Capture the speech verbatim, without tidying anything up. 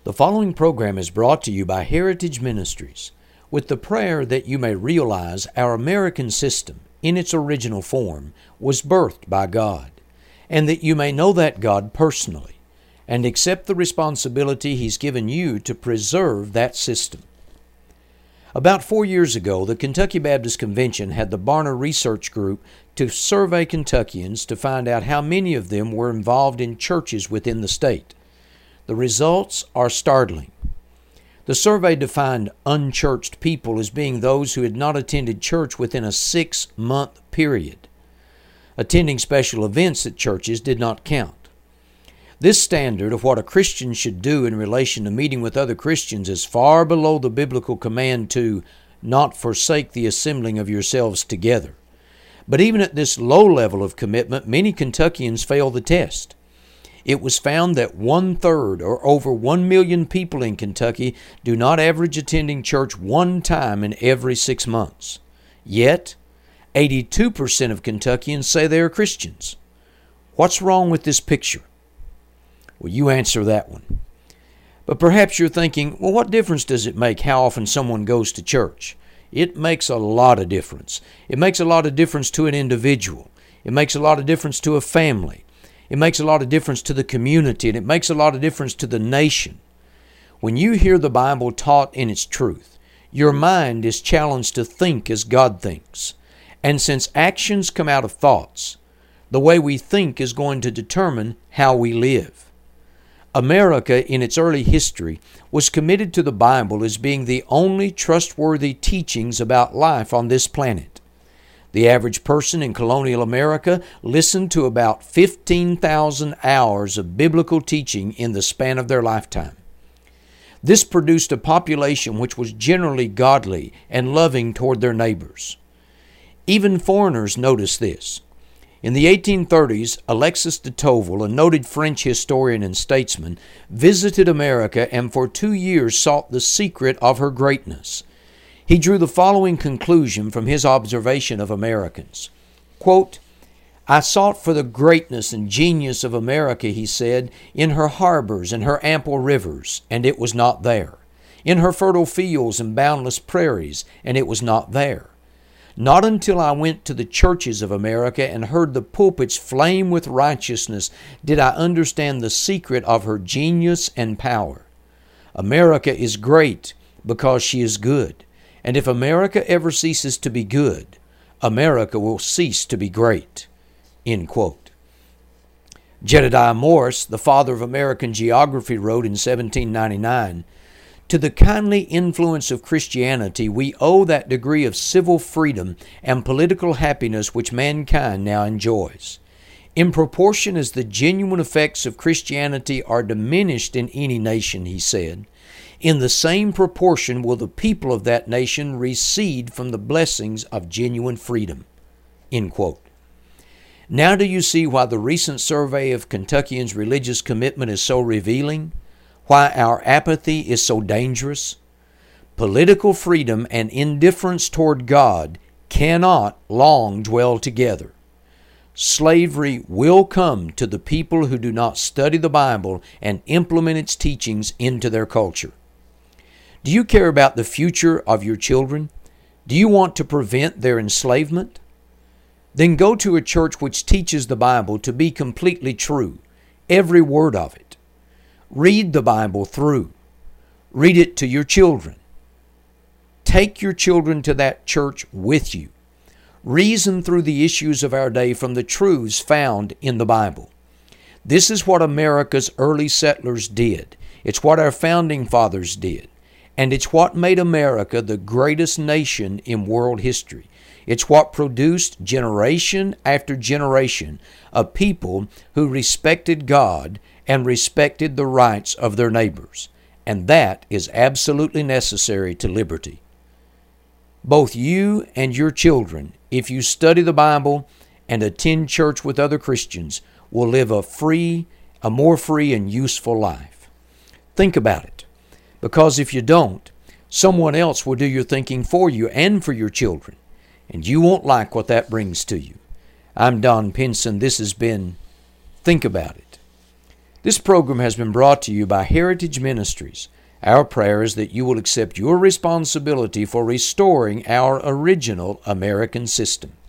The following program is brought to you by Heritage Ministries with the prayer that you may realize our American system, in its original form, was birthed by God, and that you may know that God personally and accept the responsibility He's given you to preserve that system. About four years ago, the Kentucky Baptist Convention had the Barna Research Group to survey Kentuckians to find out how many of them were involved in churches within the state. The results are startling. The survey defined unchurched people as being those who had not attended church within a six-month period. Attending special events at churches did not count. This standard of what a Christian should do in relation to meeting with other Christians is far below the biblical command to not forsake the assembling of yourselves together. But even at this low level of commitment, many Kentuckians fail the test. It was found that one-third, or over one million people in Kentucky, do not average attending church one time in every six months. Yet, eighty-two percent of Kentuckians say they are Christians. What's wrong with this picture? Well, you answer that one. But perhaps you're thinking, well, what difference does it make how often someone goes to church? It makes a lot of difference. It makes a lot of difference to an individual. It makes a lot of difference to a family. It makes a lot of difference to the community, and it makes a lot of difference to the nation. When you hear the Bible taught in its truth, your mind is challenged to think as God thinks. And since actions come out of thoughts, the way we think is going to determine how we live. America, in its early history, was committed to the Bible as being the only trustworthy teachings about life on this planet. The average person in colonial America listened to about fifteen thousand hours of biblical teaching in the span of their lifetime. This produced a population which was generally godly and loving toward their neighbors. Even foreigners noticed this. In the eighteen thirties, Alexis de Tocqueville, a noted French historian and statesman, visited America and for two years sought the secret of her greatness. He drew the following conclusion from his observation of Americans. Quote, I sought for the greatness and genius of America, he said, in her harbors and her ample rivers, and it was not there. In her fertile fields and boundless prairies, and it was not there. Not until I went to the churches of America and heard the pulpits flame with righteousness did I understand the secret of her genius and power. America is great because she is good. And if America ever ceases to be good, America will cease to be great. End quote. Jedediah Morris, the father of American geography, wrote in seventeen ninety-nine, to the kindly influence of Christianity we owe that degree of civil freedom and political happiness which mankind now enjoys. In proportion as the genuine effects of Christianity are diminished in any nation, he said, in the same proportion will the people of that nation recede from the blessings of genuine freedom. End quote. Now do you see why the recent survey of Kentuckians' religious commitment is so revealing? Why our apathy is so dangerous? Political freedom and indifference toward God cannot long dwell together. Slavery will come to the people who do not study the Bible and implement its teachings into their culture. Do you care about the future of your children? Do you want to prevent their enslavement? Then go to a church which teaches the Bible to be completely true, every word of it. Read the Bible through. Read it to your children. Take your children to that church with you. Reason through the issues of our day from the truths found in the Bible. This is what America's early settlers did. It's what our founding fathers did. And it's what made America the greatest nation in world history. It's what produced generation after generation of people who respected God and respected the rights of their neighbors. And that is absolutely necessary to liberty. Both you and your children, if you study the Bible and attend church with other Christians, will live a free, a more free and useful life. Think about it. Because if you don't, someone else will do your thinking for you and for your children, and you won't like what that brings to you. I'm Don Pinson. This has been Think About It. This program has been brought to you by Heritage Ministries. Our prayer is that you will accept your responsibility for restoring our original American system.